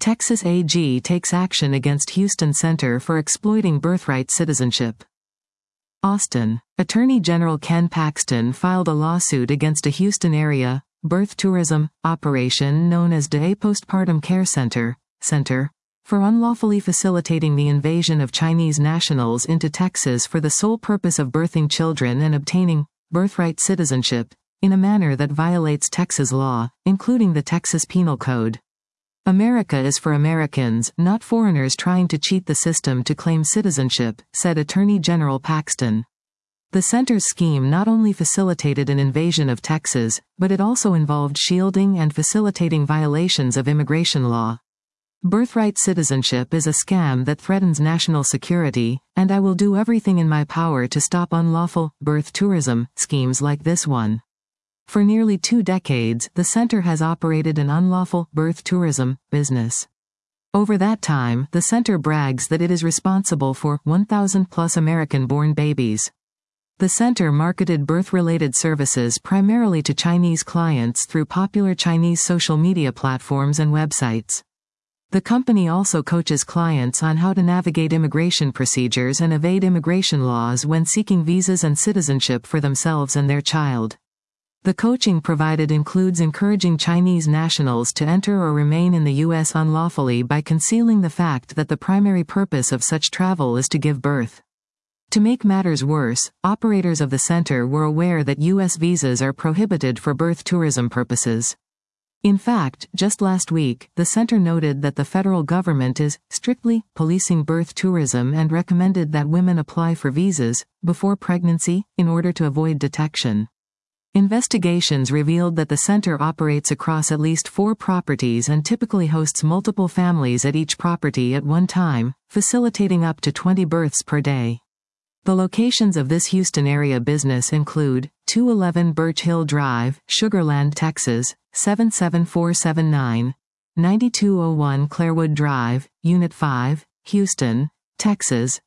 Texas AG takes action against Houston Center for exploiting birthright citizenship. Austin. Attorney General Ken Paxton filed a lawsuit against a Houston area birth tourism operation known as Day Postpartum Care Center for unlawfully facilitating the invasion of Chinese nationals into Texas for the sole purpose of birthing children and obtaining birthright citizenship in a manner that violates Texas law, including the Texas Penal Code. America is for Americans, not foreigners trying to cheat the system to claim citizenship, said Attorney General Paxton. The center's scheme not only facilitated an invasion of Texas, but it also involved shielding and facilitating violations of immigration law. Birthright citizenship is a scam that threatens national security, and I will do everything in my power to stop unlawful birth tourism schemes like this one. For nearly 2 decades, the center has operated an unlawful birth tourism business. Over that time, the center brags that it is responsible for 1,000+ American-born babies. The center marketed birth-related services primarily to Chinese clients through popular Chinese social media platforms and websites. The company also coaches clients on how to navigate immigration procedures and evade immigration laws when seeking visas and citizenship for themselves and their child. The coaching provided includes encouraging Chinese nationals to enter or remain in the U.S. unlawfully by concealing the fact that the primary purpose of such travel is to give birth. To make matters worse, operators of the center were aware that U.S. visas are prohibited for birth tourism purposes. In fact, just last week, the center noted that the federal government is strictly policing birth tourism and recommended that women apply for visas before pregnancy in order to avoid detection. Investigations revealed that the center operates across at least 4 properties and typically hosts multiple families at each property at one time, facilitating up to 20 births per day. The locations of this Houston area business include 211 Birch Hill Drive, Sugar Land, Texas, 77479, 9201 Clairwood Drive, Unit 5, Houston, Texas,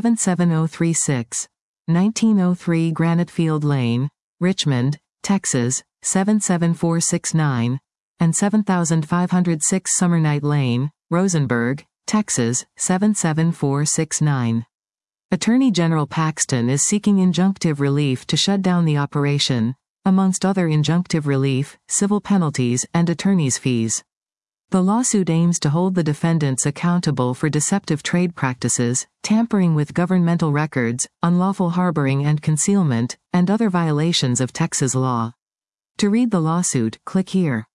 77036, 1903 Granite Field Lane, Richmond, Texas, 77469, and 7506 Summernight Lane, Rosenberg, Texas, 77469. Attorney General Paxton is seeking injunctive relief to shut down the operation, amongst other injunctive relief, civil penalties, and attorney's fees. The lawsuit aims to hold the defendants accountable for deceptive trade practices, tampering with governmental records, unlawful harboring and concealment, and other violations of Texas law. To read the lawsuit, click here.